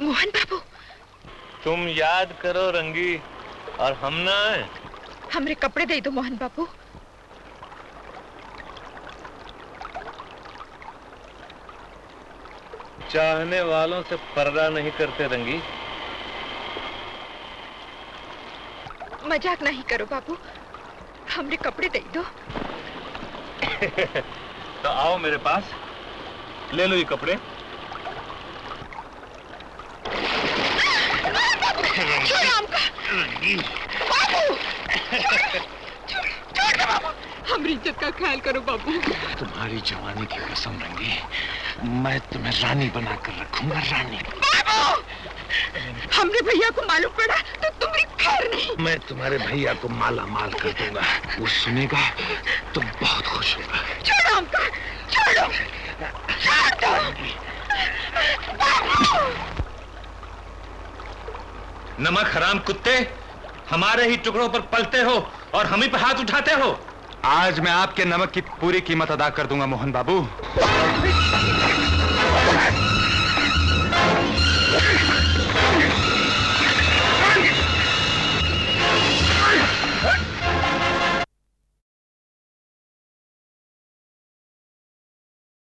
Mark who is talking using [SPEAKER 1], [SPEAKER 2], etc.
[SPEAKER 1] मोहन बाबू,
[SPEAKER 2] तुम याद करो रंगी, और हम ना आए।
[SPEAKER 1] हमरे कपड़े दे दो मोहन बाबू।
[SPEAKER 2] चाहने वालों से पर्दा नहीं करते रंगी।
[SPEAKER 1] मजाक नहीं करो बाबू, हमरे कपड़े दे दो।
[SPEAKER 2] तो आओ मेरे पास, ले लो ये कपड़े।
[SPEAKER 1] हमारी इज्जत का ख्याल करो बाबू।
[SPEAKER 3] तुम्हारी जवानी की कसम रंगी, मैं तुम्हें रानी बनाकर रखूंगा, रानी।
[SPEAKER 1] बाबू, हमरे भैया को मालूम पड़ा तो तुम्हारी खैर नहीं।
[SPEAKER 3] मैं तुम्हारे भैया को माला माल कर दूंगा, वो सुनेगा तो बहुत खुश होगा।
[SPEAKER 1] छोड़ो हमको, छोड़ो, छोड़ दो।
[SPEAKER 2] नमक हराम कुत्ते, हमारे ही टुकड़ों पर पलते हो और हम ही पे हाथ उठाते हो।
[SPEAKER 3] आज मैं आपके नमक की पूरी कीमत अदा कर दूंगा मोहन बाबू।